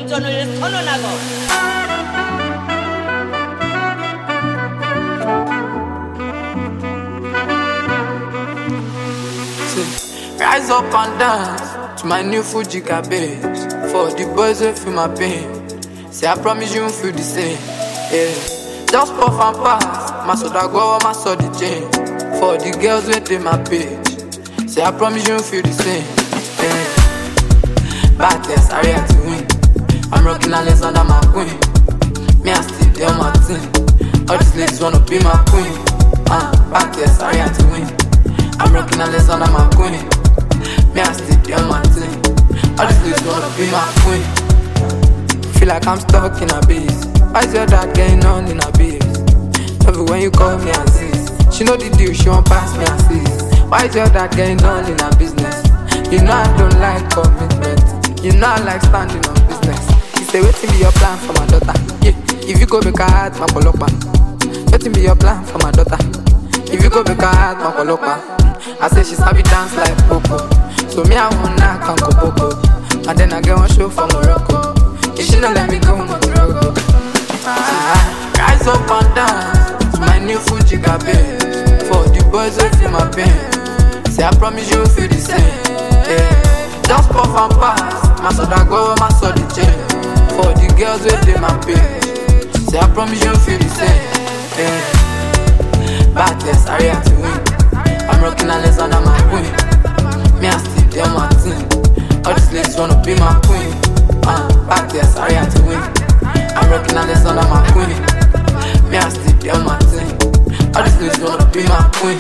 도전을 선언하고 rise up and dance to my new Fuji cabbage. For the boys who feel my pain, say I promise you won't feel the same. Yeah, just puff and pass, my soda go, my soda chain. For the girls who take my page, say I promise you won't feel the same. Yeah, bad test, I react to win. I'm rocking Alexander my queen. Me I still there on my team. All these ladies wanna be my queen. Bad test, I react to win. I'm rocking Alexander my queen. Me I still there on my team. All these ladies wanna be my queen. Feel like I'm stuck in a biz. Why is your dad getting on in a biz? Love it when you call me Aziz. She know the deal, she won't pass me Aziz. Why is your dad getting on in a business? You know I don't like commitment. You know I like standing on business. He say waiting be your plan for my daughter. Yeah, if you go make her heart, my polopa. Waiting be your plan for my daughter. If you go make her heart, my polopa. I say she sabi dance like Popo. So me I wanna can go Popo. And then I get one show for Morocco. You should not let me go Morocco. Rise up and dance to my new Fuji cabbage. For the boys who feel my pain, say I promise you will feel the same. Yeah, just puff and pass, my soda go, my soda chain. For the girls who take my page, say I promise you will feel the same. Yeah, bad test, I react to win. I'm rocking Alexander my queen. Me I still there on my team. All these ladies wanna be my queen. Bad test, I react to win. I'm rocking Alexander my queen. Me I still there on my team. All these ladies wanna be my queen.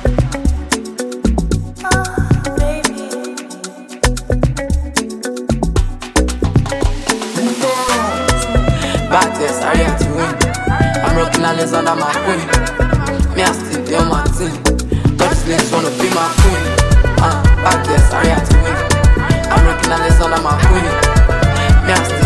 Bad test, I react to win. I'm rocking Alexander my queen. Me I still there on my team. All these ladies wanna be my queen. Bad test, I react to win. I'm rocking Alexander my queen. Me I still